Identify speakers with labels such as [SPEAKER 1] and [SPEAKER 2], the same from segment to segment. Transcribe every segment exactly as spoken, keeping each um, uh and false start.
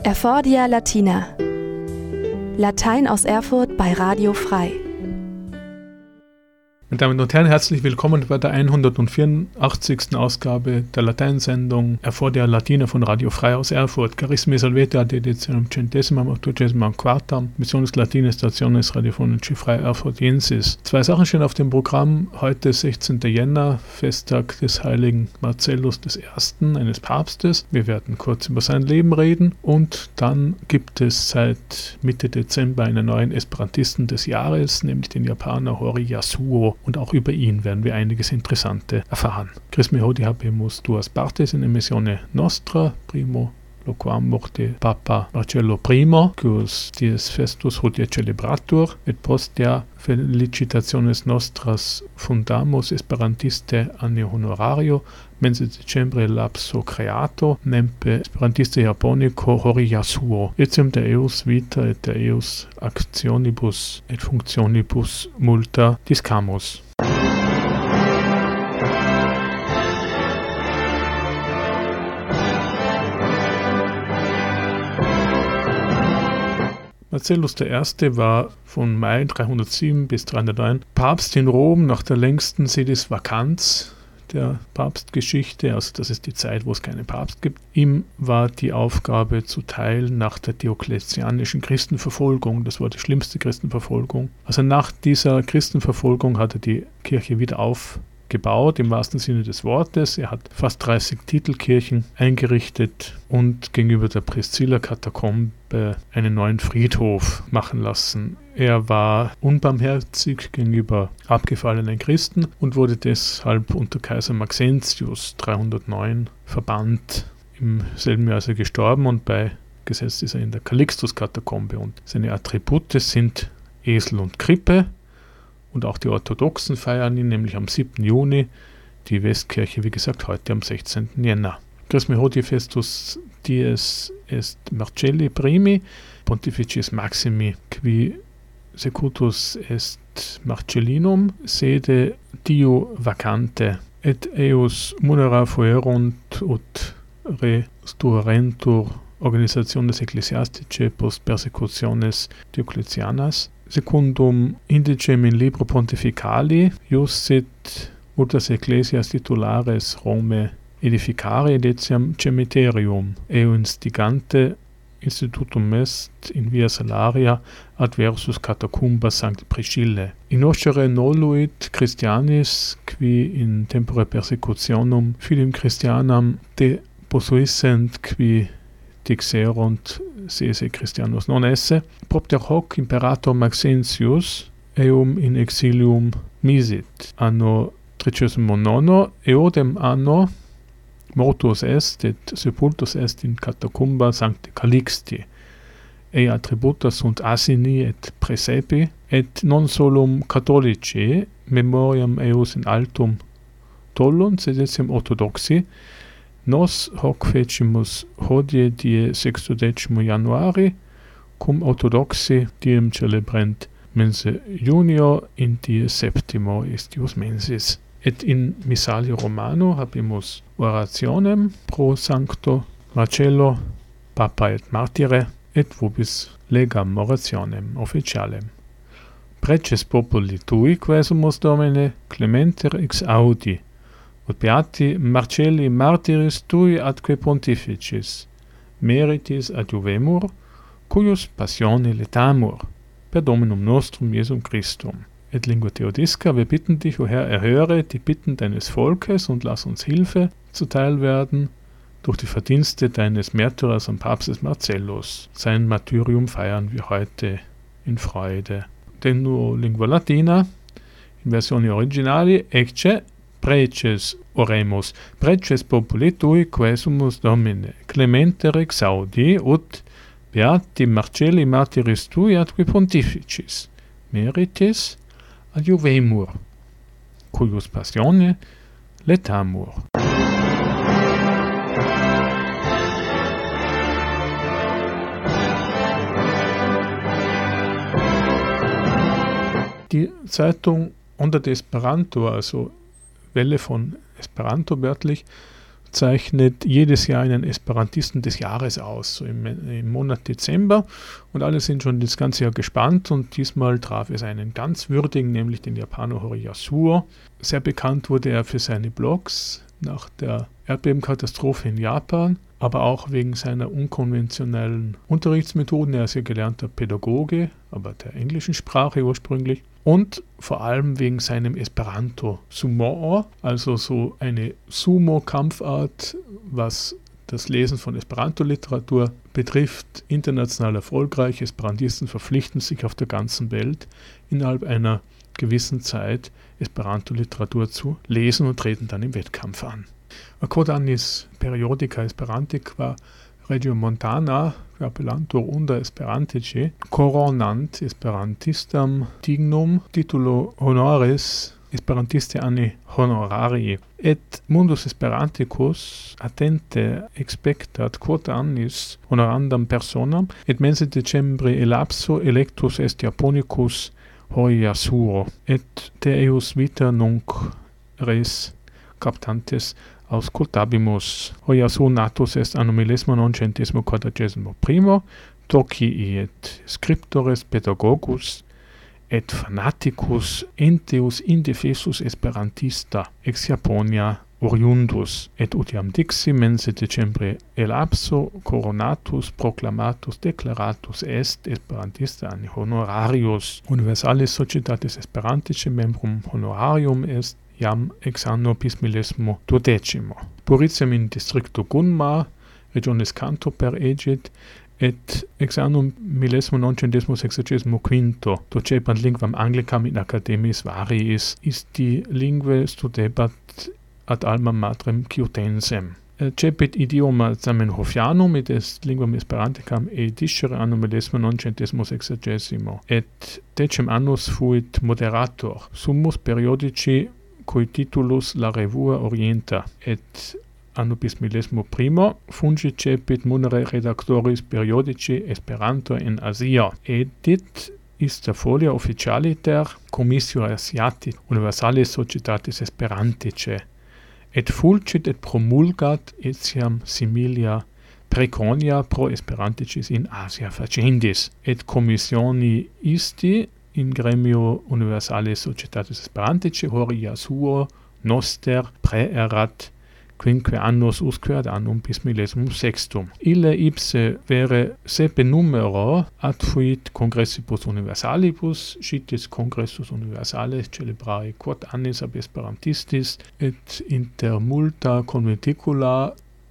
[SPEAKER 1] Erfordia Latina. Latein aus Erfurt bei Radio Frei.
[SPEAKER 2] Meine Damen und Herren, herzlich willkommen bei der hundertvierundachtzigsten Ausgabe der Lateinsendung Erfordia Latina von Radio Frei aus Erfurt. Carissimi salvete ad editionem centesimam octogesimam quartam Missiones Latinae Stationes Radiofonici Frei Erfurtiensis. Zwei Sachen stehen auf dem Programm. Heute sechzehnten Jänner, Festtag des heiligen Marcellus des Ersten, eines Papstes. Wir werden kurz über sein Leben reden und dann gibt es seit Mitte Dezember einen neuen Esperantisten des Jahres, nämlich den Japaner Hori Yasuo. Und auch über ihn werden wir einiges Interessante erfahren. Chris me hodie habemus duas partes in emissione nostra, primo loquam morte Papa Marcello I, quos dies festus hodie celebratur, et postea felicitationes nostras fundamus Esperantiste anni honorario, mense decembre lapso creato, nempe Esperantiste Japonico Hori Yasuo, etiam de eus vita et de eus actionibus et functionibus multa discamus. Marcellus der Erste war von Mai dreihundertsieben bis dreihundertneun Papst in Rom nach der längsten Sedis Vacanz der Papstgeschichte, also das ist die Zeit, wo es keinen Papst gibt. Ihm war die Aufgabe zuteil nach der diokletianischen Christenverfolgung, das war die schlimmste Christenverfolgung. Also nach dieser Christenverfolgung hat er die Kirche wieder aufgebaut, im wahrsten Sinne des Wortes. Er hat fast dreißig Titelkirchen eingerichtet und gegenüber der Priscilla-Katakombe einen neuen Friedhof machen lassen. Er war unbarmherzig gegenüber abgefallenen Christen und wurde deshalb unter Kaiser Maxentius dreihundertneun verbannt. Im selben Jahr ist er gestorben und beigesetzt ist er in der Calixtus-Katakombe. Und seine Attribute sind Esel und Krippe. Und auch die Orthodoxen feiern ihn, nämlich am siebten Juni, die Westkirche, wie gesagt, heute am sechzehnten Jänner. Quis me hodie festus dies est Marcelli primi, pontificis maximi, qui secutus est Marcellinum, sede dio vacante, et eus munera fuerunt ut restaurarentur organisationes ecclesiasticae post persecutiones Diocletianas, secundum indicem in libro pontificali iussit multas ecclesias titulares Rome edificare edetiam cemiterium, eo instigante institutum est in via Salaria adversus catacumba Sancti Priscille. Innocere noluit Christianis, qui in tempore persecutionum filim Christianam de posuissent, qui dixerunt sese Christianus non esse, propter hoc imperator Maxentius eum in exilium misit anno tricesimo nono, eodem anno mortuus est et sepultus est in catacumba Sancti Calixti, ei attributa sunt asini et praesepi, et non solum catholici memoriam eus in altum tollunt, sed etiam orthodoxi. Nos hoc fecimus hodie die sextodecimo Januari, cum orthodoxi diem celebrent mense junio in die septimo estius mensis. Et in missalio Romano habemus orationem pro sancto Marcello, Papa et martire, et vobis legam orationem officialem. Preces populi tui quesumus Domine clementer ex audi, ut beati Marcelli martiris tui atque pontificis, meritis adjuvemur, cuius passione letamur, per Dominum nostrum Jesum Christum. Et lingua Theodisca, wir bitten dich, o Herr, erhöre die Bitten deines Volkes und lass uns Hilfe zuteil werden durch die Verdienste deines Märtyrers und Papstes Marcellus. Sein Martyrium feiern wir heute in Freude. Tennuo lingua latina, in versione originali, ecce preces oremus, preces populi tui quesumus Domine, clementer exaudi, ut beati Marcelli martiris tui atque pontificis, meritis adjuvemur, cuius passione letamur. Die Zeitung Onda de Esperanto, also Welle von Esperanto wörtlich, zeichnet jedes Jahr einen Esperantisten des Jahres aus, so im, im Monat Dezember. Und alle sind schon das ganze Jahr gespannt und diesmal traf es einen ganz würdigen, nämlich den Japaner Hori Yasuo. Sehr bekannt wurde er für seine Blogs nach der Erdbebenkatastrophe in Japan, aber auch wegen seiner unkonventionellen Unterrichtsmethoden. Er ist ja gelernter Pädagoge, aber der englischen Sprache ursprünglich. Und vor allem wegen seinem Esperanto Sumo, also so eine Sumo-Kampfart, was das Lesen von Esperanto-Literatur betrifft, international erfolgreich. Esperantisten verpflichten sich auf der ganzen Welt innerhalb einer gewissen Zeit Esperanto-Literatur zu lesen und treten dann im Wettkampf an. Kodanis periodica esperantica regiomontana capellantur unda esperantici coronant esperantistam dignum titulo honoris esperantisti anni honorarii et mundus esperanticus attente expectat quod annis honorandam personam et mense decembri elapso electus est Japonicus Hori Yasuo et Deus vita nunc res captantes auscultabimus. Hori Yasuo natus est anno millesimo noncentesimo quadragesimo primo, Tokii et scriptores pedagogus et fanaticus enteus indefesus esperantista ex Japonia oriundus, et utiam dixi mense decembri elapso coronatus proclamatus declaratus est esperantista anni honorarius universalis societatis esperantice membrum honorarium est iam ex anno bis millesimo duodecimo. Puritiam in districto Gunma, regiones Kanto per egit, et ex annum millesimo noncentesimo sexagesimo quinto docebant lingvam anglicam in academis variis, isti lingue studebat ad alma matrem Chiutensem. Cepit idioma Zamenhofianum, et est linguam esperanticam ediscere annum millesimo noncentesimo sexagesimo, et decem annus fuit moderator, summus periodici cui titulus la revua orienta, et anno bis millesimo primo fungit cepit munere redactoris periodici Esperanto in Asia, edit ista folia officialiter Commissio Asiatic Universalis Societatis Esperantice, et fulcit et promulgat etiam similia preconia pro Esperanticis in Asia facendis, et commissioni isti in gremio Universalis Societatis Esperantice Hori Yasuo noster praeerat quinque annos usque ad annum bis millesimum sextum. Ille ipse vere sepe numero ad fuit congressibus universalibus, scitis congressus universales celebrari quod annis ab esperantistis, et inter multa conventicula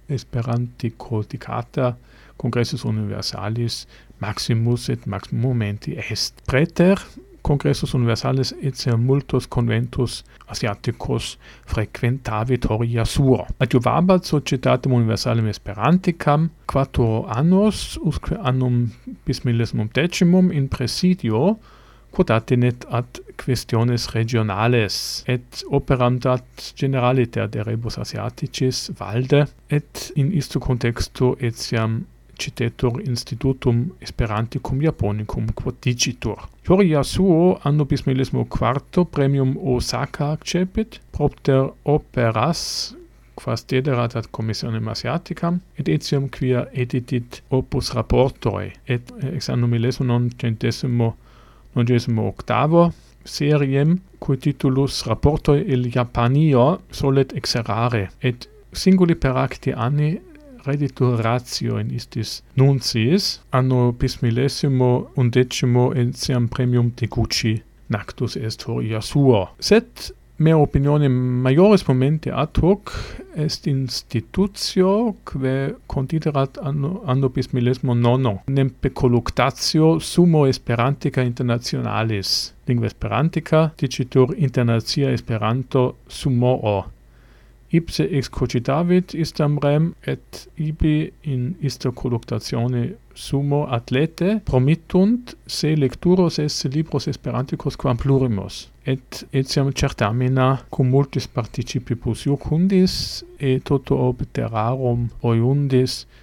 [SPEAKER 2] esperantico dicata congressus universalis maximus et maximum momenti est. Praeter Congressus Universalis etiam multos conventus asiaticos frequentavit Hori Yasuo. Adjuvabat Societatem Universalem Esperanticam quattro annos usque annum bis millesimum decimum in presidio quod attenet ad questiones regionales et operam dat generaliter de rebus asiaticis valde et in isto contexto etiam citetur institutum Esperanticum Japonicum quod dicitur. Hori Yasuo anno bis millesimo quarto premium Osaka accepit, propter operas quas dederat ad commissionem asiaticam, et etiam quia editit opus rapportoi, et ex anno millesimo noncentesimo nongesimo octavo seriem, cui titulus rapportoi il Japanio solet exerare, et singuli per acti anni reditur ratio in istis nunciis, anno bis millesimo undecimo etiam premium Teguchi nactus est Hori Yasuo. Sed mea opinione majoris momente ad hoc est institutio quae considerat anno, anno bis millesimo nono nempe colluctatio sumo esperantica internationalis. Lingua esperantica dicitur internacia esperanto sumoo. Ipse excogitavit istam rem et ibi in ista colluctatione sumo atlete promittunt se lecturos esse libros esperanticos quam plurimos, et etiam certamina cum multis participibus iucundis, et toto ob terrarum oiundis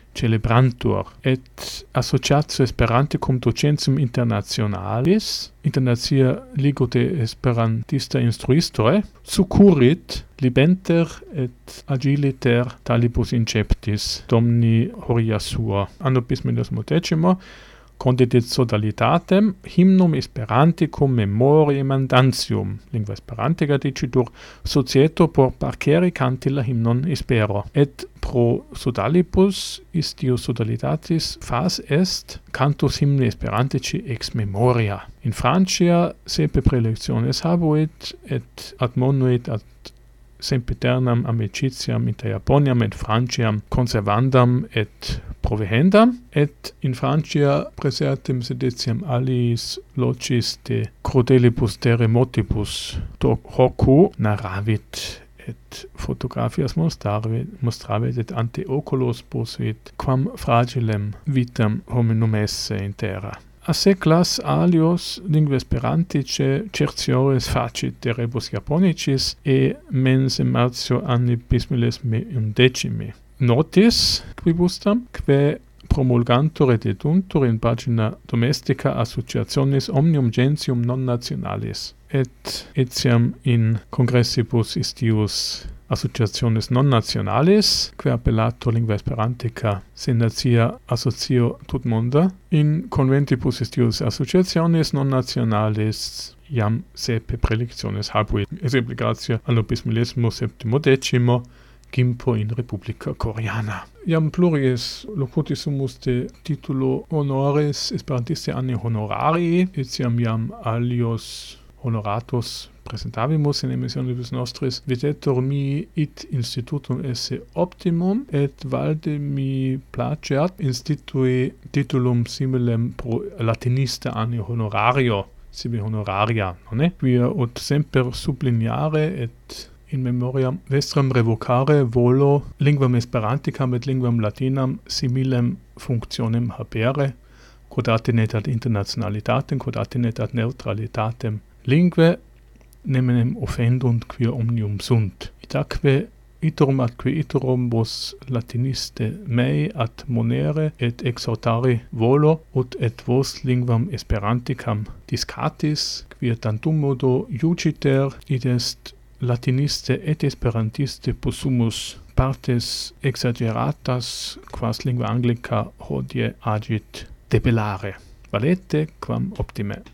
[SPEAKER 2] celebrantur, et associatio Esperanticum Docentium Internationalis, Internacia Ligo de Esperantista Instruistore, succurit libenter et agiliter talibus inceptis Domni Horia Sua. Anno bismillesimo decimo, condedit sodalitatem, hymnum Esperanticum memoriae mandantium, lingua Esperantica dicitur, societo por parcere cantilla hymnon espero, et pro sodalibus istius sodalitatis fas est cantus hymni Esperantici ex memoria. In Francia sepe prelectiones habuit, et admonuit ad sempiternam amicitiam inter Japoniam et Franciam conservandam et provehendam, et in Francia praesertim seditiam aliis locis de crudelibus terremotibus doc hocu narravit et photographias mostravet, mostravet et ante oculos posuit quam fragilem vitam hominum esse in terra. A seclas alios lingua Esperantice certiores facit de rebus Japonicis e mens in martio anni bismillesimi undecimi. Notis quibustam, que promulgantur et eduntur in pagina domestica associationis omnium gentium non nationalis, et etiam in congressibus istius associationis non nationalis, que appellato lingua Esperantica senatia associo tutmonda, in conventibus istius associationis non nationalis iam sepe prelectiones habuit, exemplicatio anno bismillesimo septimo decimo, Gimpo in Republica Koreana. Iam pluris locutis sumus de titulo honores Esperantisti anni honorarii, etiam iam alios honoratus presentavimus in emissionibus nostris, videtur mi it institutum esse optimum, et valde mi placeat institui titulum similem pro latinista anni honorario, sibi honoraria, nonne? Quia ut semper subliniare et in memoriam vestram revocare volo linguam Esperanticam et linguam Latinam similem functionem habere, quod attenet ad internationalitatem, quod attenet ad neutralitatem lingue, nemenem offendunt quia omnium sunt. Itaque iterum atque iterum vos latiniste mei ad monere et exhortari volo, ut et vos linguam Esperanticam discatis, quia tantum modo iuciter, id est latiniste et esperantiste possumus partes exageratas quas lingua anglica hodie agit debellare. Valete quam optime.